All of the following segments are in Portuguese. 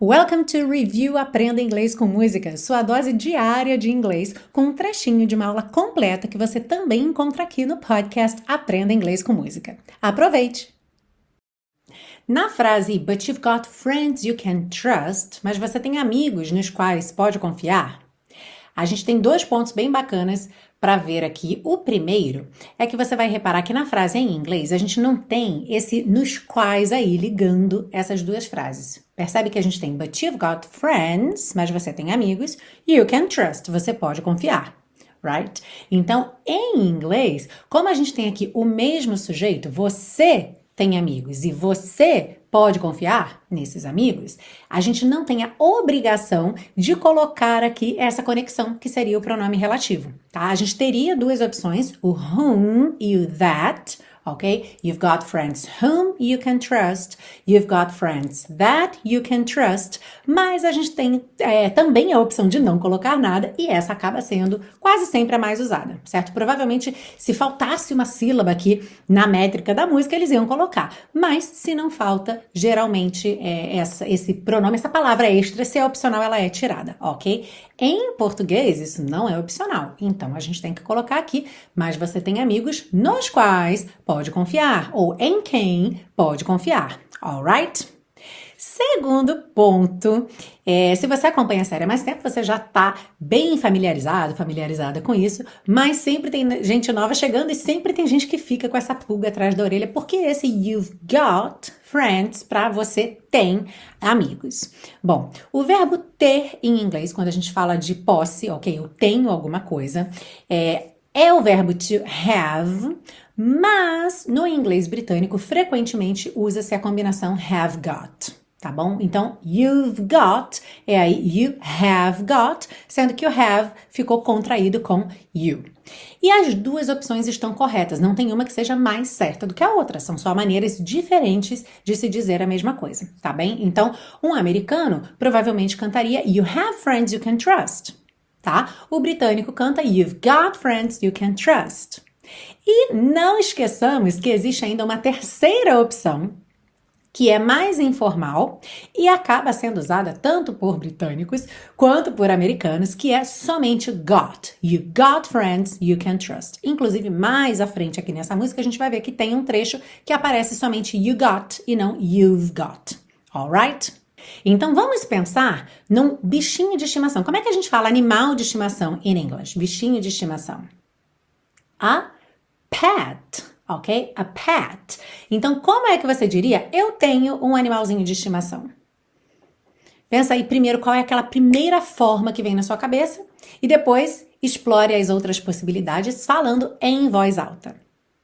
Welcome to Review Aprenda Inglês com Música, sua dose diária de inglês, com um trechinho de uma aula completa que você também encontra aqui no podcast Aprenda Inglês com Música. Aproveite! Na frase But you've got friends you can trust, mas você tem amigos nos quais pode confiar, a gente tem dois pontos bem bacanas para ver aqui. O primeiro é que você vai reparar que na frase em inglês a gente não tem esse nos quais aí ligando essas duas frases. Percebe que a gente tem but you've got friends, mas você tem amigos, you can trust, você pode confiar, right? Então, em inglês, como a gente tem aqui o mesmo sujeito, você tem amigos e você pode confiar nesses amigos, a gente não tem a obrigação de colocar aqui essa conexão, que seria o pronome relativo, tá? A gente teria duas opções, o whom e o that, ok? You've got friends whom you can trust, you've got friends that you can trust, mas a gente tem também a opção de não colocar nada e essa acaba sendo quase sempre a mais usada, certo? Provavelmente, se faltasse uma sílaba aqui na métrica da música, eles iam colocar, mas se não falta, geralmente esse pronome, essa palavra extra, se é opcional, ela é tirada, ok? Em português, isso não é opcional, então a gente tem que colocar aqui, mas você tem amigos nos quais pode confiar, ou em quem pode confiar, alright? Segundo ponto, se você acompanha a série há mais tempo, você já está bem familiarizada com isso, mas sempre tem gente nova chegando e sempre tem gente que fica com essa pulga atrás da orelha, porque esse you've got friends para você tem amigos. Bom, o verbo ter em inglês, quando a gente fala de posse, ok, eu tenho alguma coisa, é o verbo to have, mas no inglês britânico frequentemente usa-se a combinação have got. Tá bom? Então, you've got é aí you have got, sendo que o have ficou contraído com you. E as duas opções estão corretas, não tem uma que seja mais certa do que a outra, são só maneiras diferentes de se dizer a mesma coisa, tá bem? Então, um americano provavelmente cantaria you have friends you can trust, tá? O britânico canta you've got friends you can trust. E não esqueçamos que existe ainda uma terceira opção, que é mais informal e acaba sendo usada tanto por britânicos quanto por americanos, que é somente got. You got friends you can trust. Inclusive, mais à frente aqui nessa música, a gente vai ver que tem um trecho que aparece somente you got e não you've got. Alright? Então, vamos pensar num bichinho de estimação. Como é que a gente fala animal de estimação em inglês? Bichinho de estimação. A pet. Ok? A pet. Então, como é que você diria? Eu tenho um animalzinho de estimação. Pensa aí primeiro qual é aquela primeira forma que vem na sua cabeça e depois explore as outras possibilidades falando em voz alta.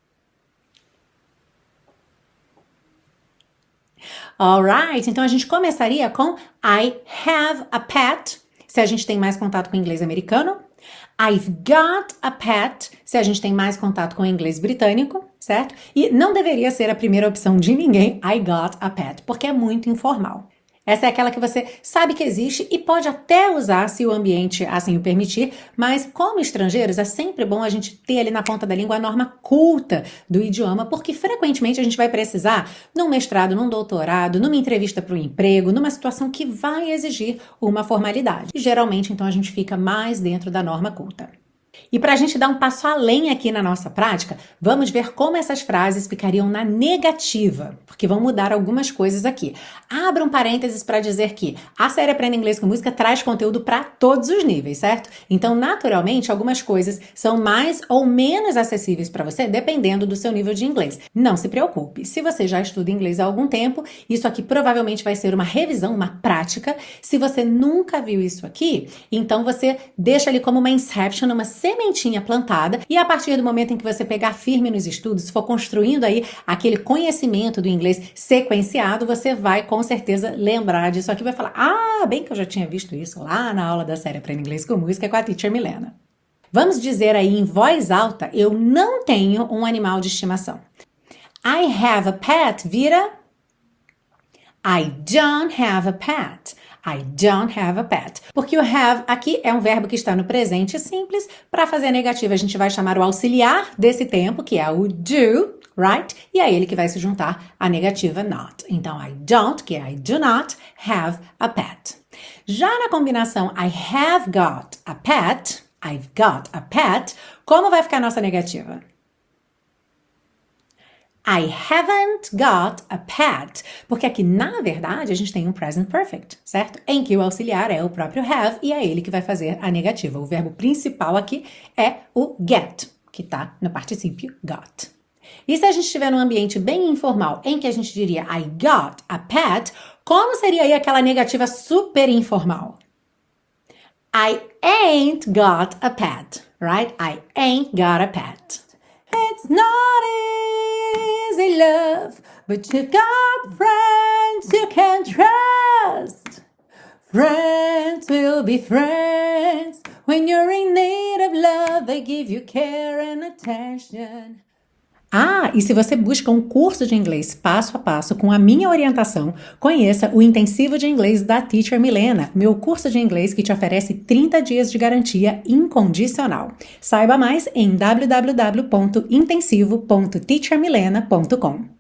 Alright, então a gente começaria com I have a pet, se a gente tem mais contato com o inglês americano. I've got a pet, se a gente tem mais contato com o inglês britânico, certo? E não deveria ser a primeira opção de ninguém, I got a pet, porque é muito informal. Essa é aquela que você sabe que existe e pode até usar se o ambiente assim o permitir, mas como estrangeiros é sempre bom a gente ter ali na ponta da língua a norma culta do idioma, porque frequentemente a gente vai precisar num mestrado, num doutorado, numa entrevista para um emprego, numa situação que vai exigir uma formalidade. E geralmente então a gente fica mais dentro da norma culta. E para a gente dar um passo além aqui na nossa prática, vamos ver como essas frases ficariam na negativa, porque vão mudar algumas coisas aqui. Abra um parênteses para dizer que a série Aprenda Inglês com Música traz conteúdo para todos os níveis, certo? Então, naturalmente, algumas coisas são mais ou menos acessíveis para você, dependendo do seu nível de inglês. Não se preocupe, se você já estuda inglês há algum tempo, isso aqui provavelmente vai ser uma revisão, uma prática. Se você nunca viu isso aqui, então você deixa ali como uma inception, uma sementinha plantada, e a partir do momento em que você pegar firme nos estudos, for construindo aí aquele conhecimento do inglês sequenciado, você vai com certeza lembrar disso aqui, vai falar, bem que eu já tinha visto isso lá na aula da série Aprenda Inglês com Música com a Teacher Milena. Vamos dizer aí em voz alta, eu não tenho um animal de estimação. I have a pet vira I don't have a pet. I don't have a pet. Porque o have aqui é um verbo que está no presente simples. Para fazer a negativa, a gente vai chamar o auxiliar desse tempo, que é o do, right? E é ele que vai se juntar à negativa not. Então, I don't, que é I do not, have a pet. Já na combinação I have got a pet, I've got a pet, como vai ficar a nossa negativa? I haven't got a pet. Porque aqui, na verdade, a gente tem um present perfect, certo? Em que o auxiliar é o próprio have e é ele que vai fazer a negativa. O verbo principal aqui é o get, que está no particípio got. E se a gente estiver num ambiente bem informal, em que a gente diria I got a pet, como seria aí aquela negativa super informal? I ain't got a pet, right? I ain't got a pet. It's not easy, love, but you've got friends you can trust. Friends will be friends. When you're in need of love, they give you care and attention. Ah, e se você busca um curso de inglês passo a passo com a minha orientação, conheça o Intensivo de Inglês da Teacher Milena, meu curso de inglês que te oferece 30 dias de garantia incondicional. Saiba mais em www.intensivo.teachermilena.com.